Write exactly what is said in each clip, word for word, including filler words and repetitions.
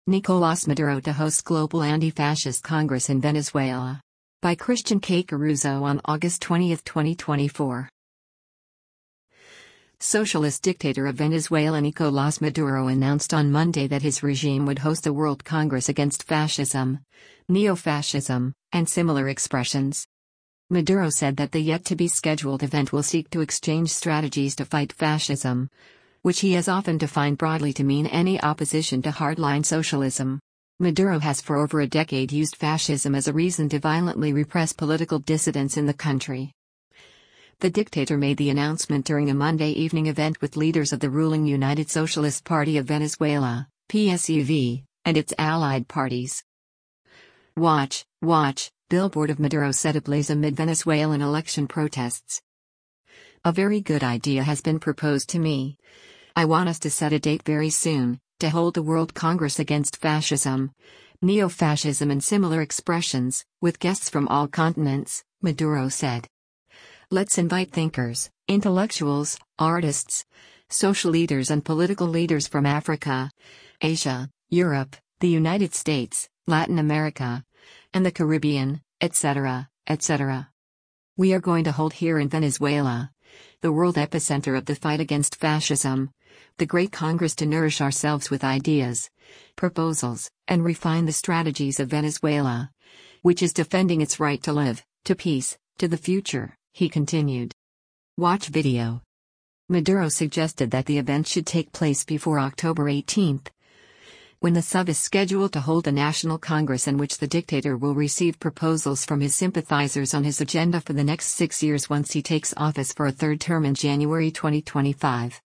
Nicolás Maduro to host Global Anti-Fascist Congress in Venezuela. By Christian K. Caruso on August twentieth, twenty twenty-four. Socialist dictator of Venezuela Nicolás Maduro announced on Monday that his regime would host a World Congress against fascism, neo-fascism, and similar expressions. Maduro said that the yet-to-be-scheduled event will seek to exchange strategies to fight fascism, which he has often defined broadly to mean any opposition to hardline socialism. Maduro has for over a decade used fascism as a reason to violently repress political dissidents in the country. The dictator made the announcement during a Monday evening event with leaders of the ruling United Socialist Party of Venezuela, P S U V, and its allied parties. Watch, watch, billboard of Maduro set ablaze amid Venezuelan election protests. A very good idea has been proposed to me. I want us to set a date very soon, to hold the World Congress against fascism, neo-fascism and similar expressions, with guests from all continents, Maduro said. Let's invite thinkers, intellectuals, artists, social leaders and political leaders from Africa, Asia, Europe, the United States, Latin America, and the Caribbean, et cetera, et cetera. We are going to hold here in Venezuela, the world epicenter of the fight against fascism, the great Congress to nourish ourselves with ideas, proposals, and refine the strategies of Venezuela, which is defending its right to live, to peace, to the future, he continued. Watch video. Maduro suggested that the event should take place before October eighteenth, when the S U V is scheduled to hold a national congress in which the dictator will receive proposals from his sympathizers on his agenda for the next six years once he takes office for a third term in January twenty twenty-five.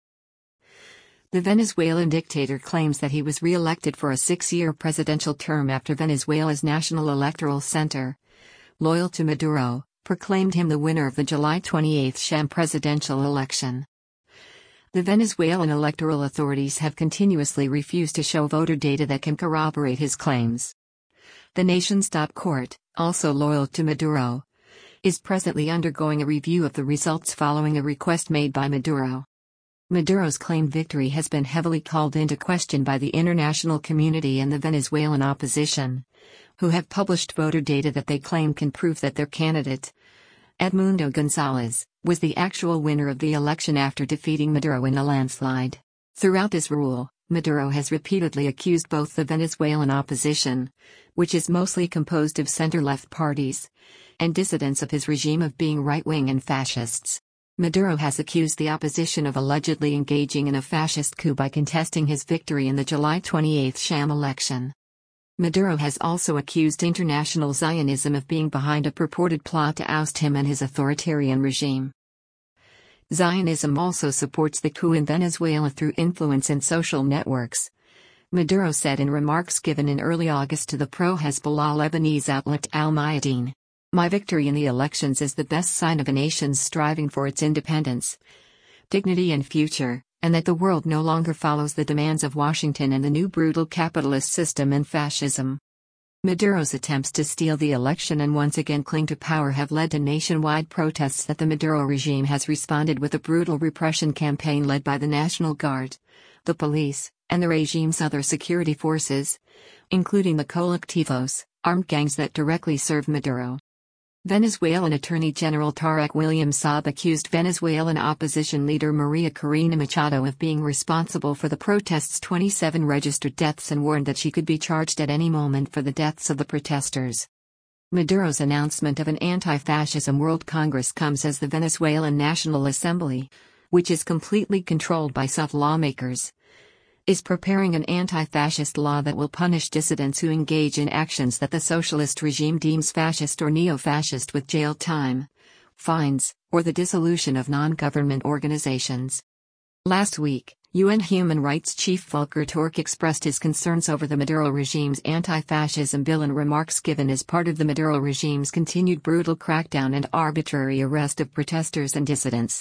The Venezuelan dictator claims that he was re-elected for a six-year presidential term after Venezuela's National Electoral Center, loyal to Maduro, proclaimed him the winner of the July twenty-eighth sham presidential election. The Venezuelan electoral authorities have continuously refused to show voter data that can corroborate his claims. The nation's top court, also loyal to Maduro, is presently undergoing a review of the results following a request made by Maduro. Maduro's claimed victory has been heavily called into question by the international community and the Venezuelan opposition, who have published voter data that they claim can prove that their candidate, Edmundo Gonzalez, was the actual winner of the election after defeating Maduro in a landslide. Throughout this rule, Maduro has repeatedly accused both the Venezuelan opposition, which is mostly composed of center-left parties, and dissidents of his regime of being right-wing and fascists. Maduro has accused the opposition of allegedly engaging in a fascist coup by contesting his victory in the July twenty-eighth sham election. Maduro has also accused international Zionism of being behind a purported plot to oust him and his authoritarian regime. Zionism also supports the coup in Venezuela through influence in social networks, Maduro said in remarks given in early August to the pro-Hezbollah Lebanese outlet Al Mayadeen. My victory in the elections is the best sign of a nation's striving for its independence, dignity and future, and that the world no longer follows the demands of Washington and the new brutal capitalist system and fascism. Maduro's attempts to steal the election and once again cling to power have led to nationwide protests that the Maduro regime has responded with a brutal repression campaign led by the National Guard, the police, and the regime's other security forces, including the colectivos, armed gangs that directly serve Maduro. Venezuelan Attorney General Tarek William Saab accused Venezuelan opposition leader Maria Corina Machado of being responsible for the protests' twenty-seven registered deaths and warned that she could be charged at any moment for the deaths of the protesters. Maduro's announcement of an anti-fascism World Congress comes as the Venezuelan National Assembly, which is completely controlled by S U V lawmakers, is preparing an anti-fascist law that will punish dissidents who engage in actions that the socialist regime deems fascist or neo-fascist with jail time, fines, or the dissolution of non-government organizations. Last week, U N Human Rights Chief Volker Turk expressed his concerns over the Maduro regime's anti-fascism bill in remarks given as part of the Maduro regime's continued brutal crackdown and arbitrary arrest of protesters and dissidents.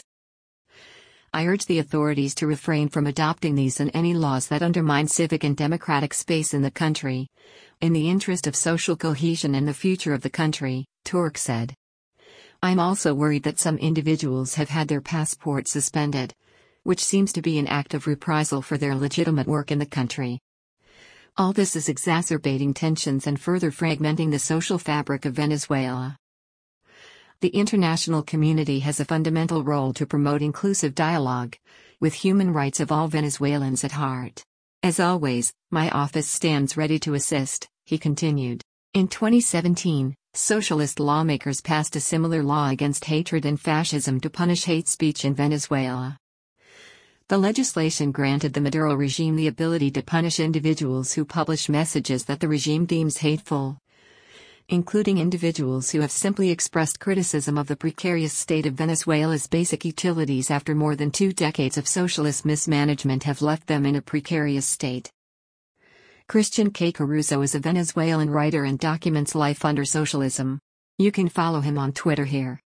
I urge the authorities to refrain from adopting these and any laws that undermine civic and democratic space in the country, in the interest of social cohesion and the future of the country, Turk said. I'm also worried that some individuals have had their passports suspended, which seems to be an act of reprisal for their legitimate work in the country. All this is exacerbating tensions and further fragmenting the social fabric of Venezuela. The international community has a fundamental role to promote inclusive dialogue, with human rights of all Venezuelans at heart. As always, my office stands ready to assist, he continued. In twenty seventeen, socialist lawmakers passed a similar law against hatred and fascism to punish hate speech in Venezuela. The legislation granted the Maduro regime the ability to punish individuals who publish messages that the regime deems hateful, including individuals who have simply expressed criticism of the precarious state of Venezuela's basic utilities after more than two decades of socialist mismanagement have left them in a precarious state. Christian K. Caruso is a Venezuelan writer and documents life under socialism. You can follow him on Twitter here.